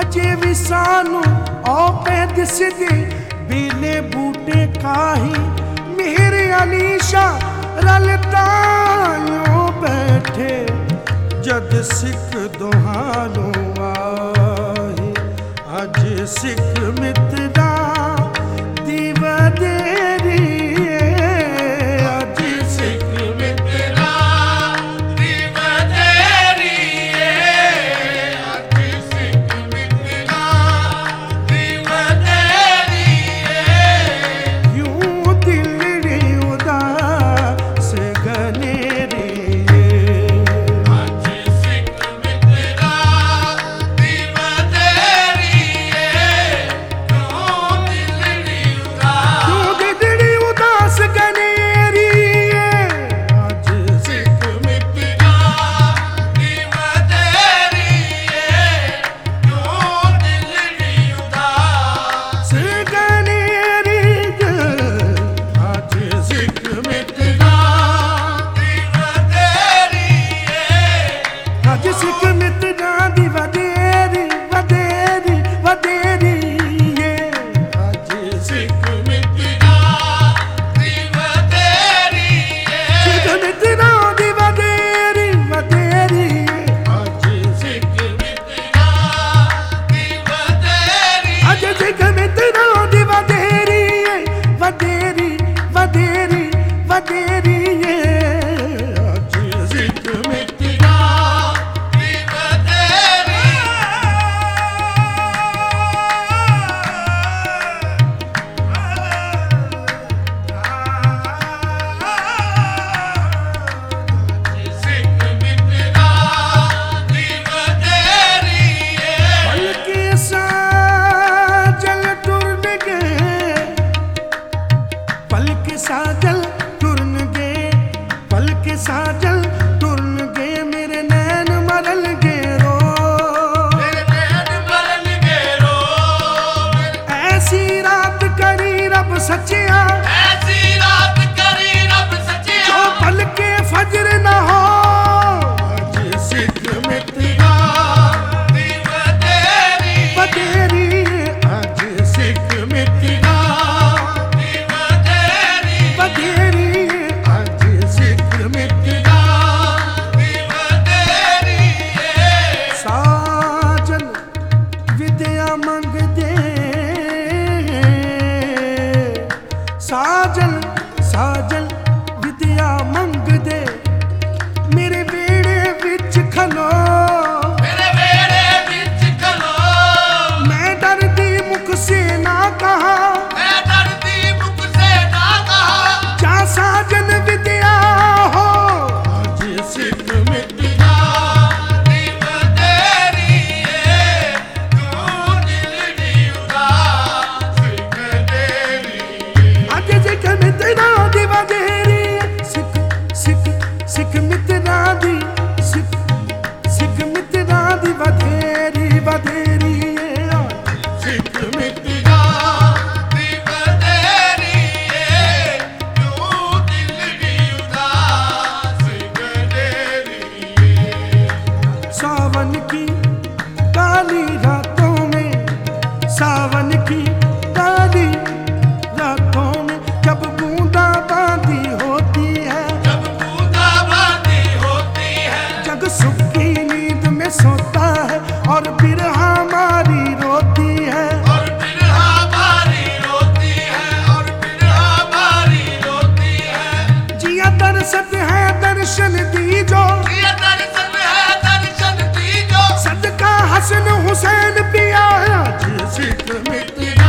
अजे भी सानू औपे दिसदे बेले बूटे काही मेरे अलीशा रलतायों बैठे जद सिख दोहारो आए अज सिख मित्रा दी वडेरी अज सिख मित्रा दी वडेरी अज सिख मित्रा दी वडेरी यूं दिलड़ी उदास गनेरी साजल टुरन गे मेरे नैन मरल गे रो मेरे नैन मरल गे रो ऐसी रात करी रब सच्चिया ऐसी रात करी रब सच्चिया जो पल के फजर न हो अज सिख मित्रा दी वडेरी वडेरी अज सिख मित्रा दी वडेरी वडेरी साजल विद्या मंगदे साजल साजल विद्या मंगदे मेरे बेड़े विच खलो मेरे बेड़े विच खलो मैं डरदी मुख से ना कहा मैं डरदी मुख से ना कहा जा साजन विद्या हो आज सिख मित्रा सिख मित्रा दी सिख मित्रा दी वडेरी वडेरी सिख मित्रा दी वडेरी क्यों दिलड़ी उदास गनेरी सावन की काली रातों में सावन की काली रातों में जब बूंदा बांदी होती है सुख की नींद में सोता है और बिरहा मारी रोती है और बिरहा मारी रोती है और बिरहा मारी रोती है जिया दरसत है दर्शन दीजो जिया दरसत है दर्शन दीजो सदका हसन हुसैन पिया आज सिख मित्रा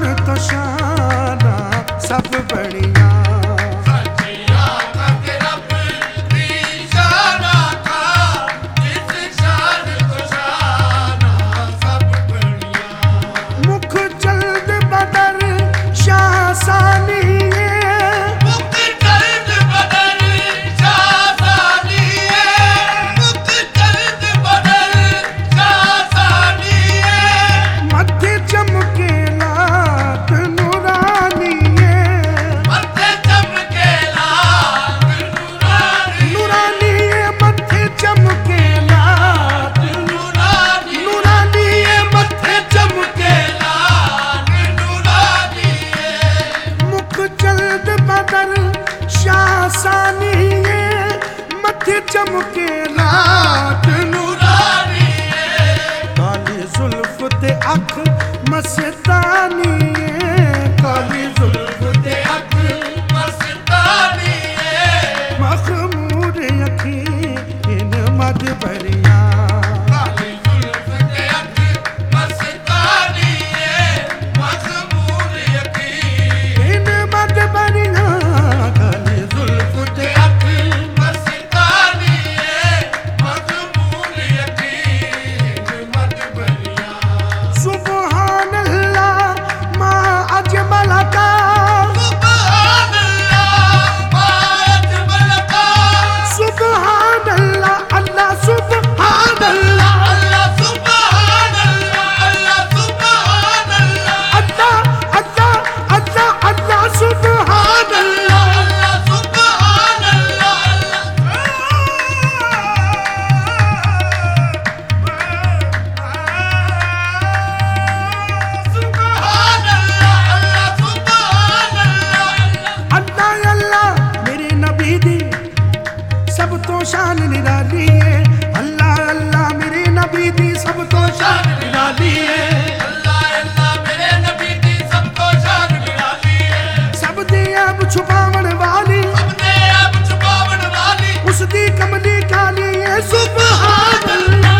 तो शाना सब बढ़िया। चमके लाट नूरानी काली जुल्फ ते अख मस्तानी काली जुल्फ ते अख मस्तानी मखमूर यकीन मद भरिया। काली जुल्फ ते अख मस्तानी मखमूर यकीन मद भरिया। काली जुल्फ ते सब तो शान निराली है। अल्लाह अल्लाह मेरे नबी दी सब तो शान निराली है। अल्लाह अल्लाह मेरे नबी दी सब तो शान निराली है। सब दे अब छुपावन वाली उस दी कमली काली है। सुभान अल्लाह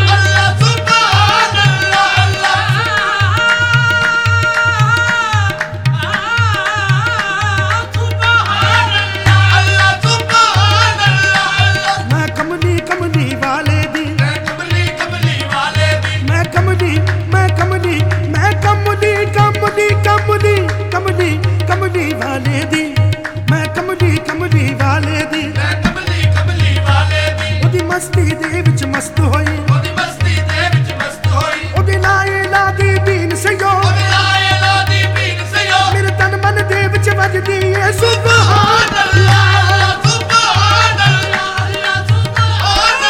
कमली वाले दी मैं कमली वाले दी मैं कमली वाले दी ओदी मस्ती दे विच मस्त होई ओदी मस्ती दे विच मस्त होई ओदी लाए लादी बीन सयो ओदी लाए लादी बीन सयो मेरे तन मन दे विच वजदी है। सुभान अल्लाह सुभान अल्लाह सुभान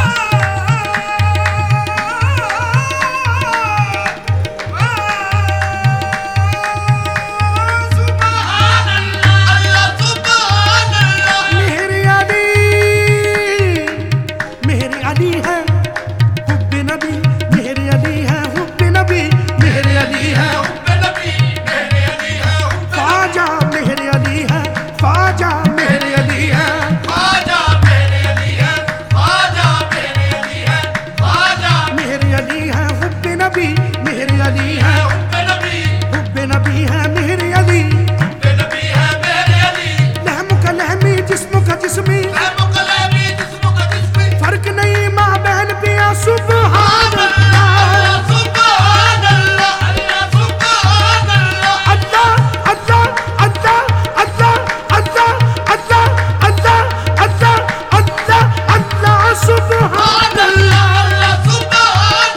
फर्क नहीं माँ बहन पिया। सुभान अल्लाह सुभान अल्लाह सुभान अल्लाह अल्लाह अल्लाह अल्लाह अल्लाह अल्लाह अल्लाह अल्लाह अल्लाह अल्लाह सुभान अल्लाह सुभान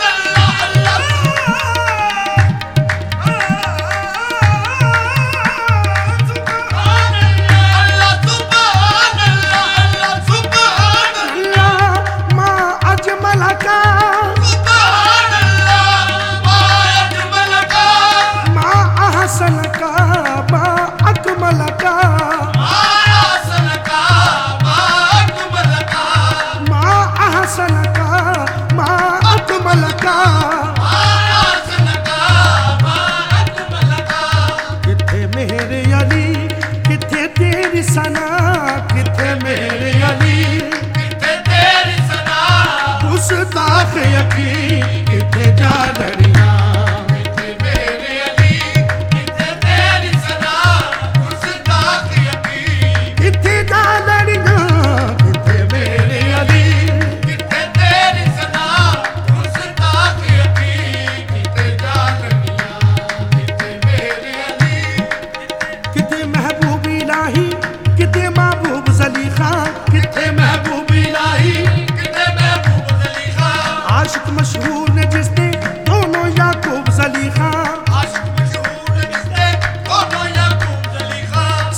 सना किथे मेरे अली किथे तेरी सना गुस्ताख यकीन किथे जा दरिया किथे मेरे अली किथे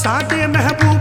सादे महबूब